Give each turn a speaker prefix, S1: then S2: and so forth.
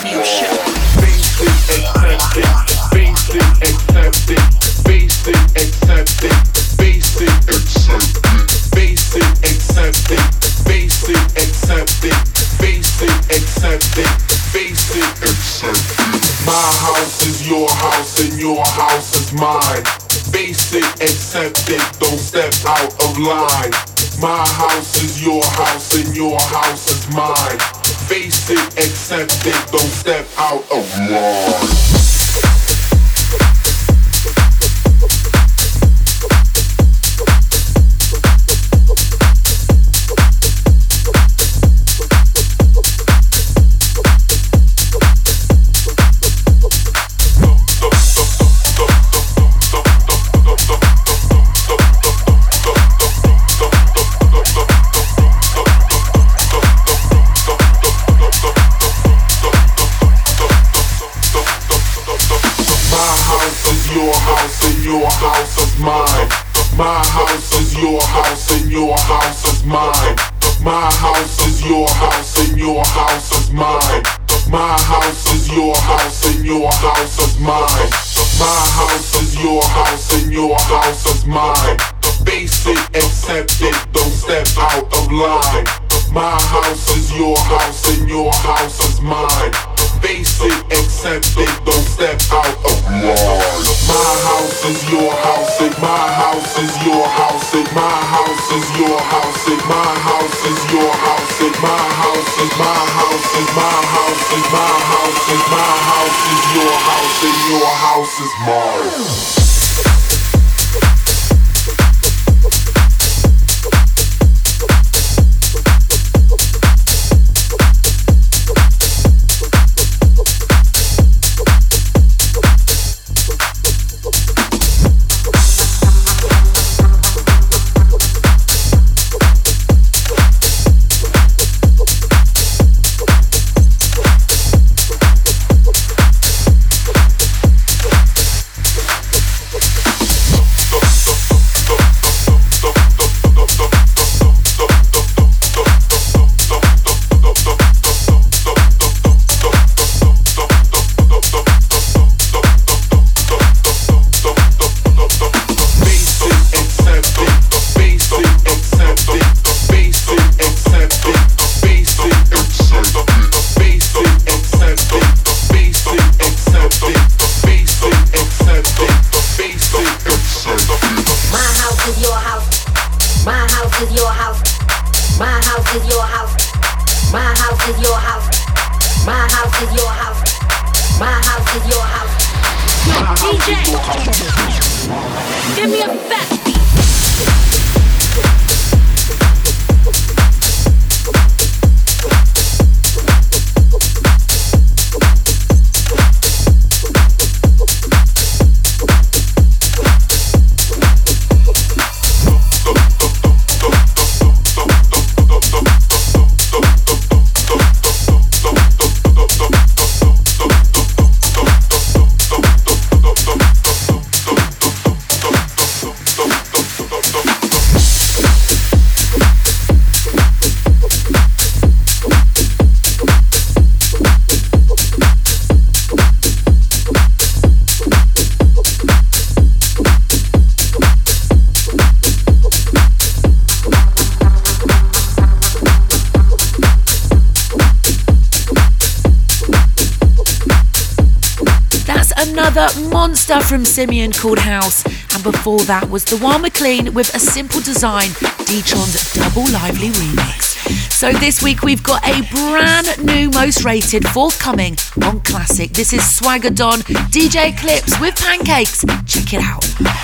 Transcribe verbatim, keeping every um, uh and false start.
S1: fusion.
S2: Face it, accept it. Face it, accept it. Face it, accept it. Face it, accept it. Face it, accept it. Face it, accept it. Face it, accept it. Face it, accept it. My house is your house and your house is mine. Face it, accept it. Don't step out of line. My house is your house and your house is mine. Face it, accept it. Don't step out of line. Your house is mine. My house is your house and your house is mine. My house is your house and your house is mine. My house is your house and your house is mine. My house is your house and your house is mine. Face it, accept it, don't step out of line. My house is your house and your house is mine. Face it, accept it, don't step out of line. My house is your house and my house is your house and my house is your house and my house is your house and my house is my house is my house is my house is my house is your house and your house is mine.
S1: Another monster from Simeon called House, and before that was The One McLean with A Simple Design, D-Tron's Double Lively remix. So this week we've got a brand new most rated forthcoming on Classic. This is Swagger Don, D J Clips with Pancakes. Check it out.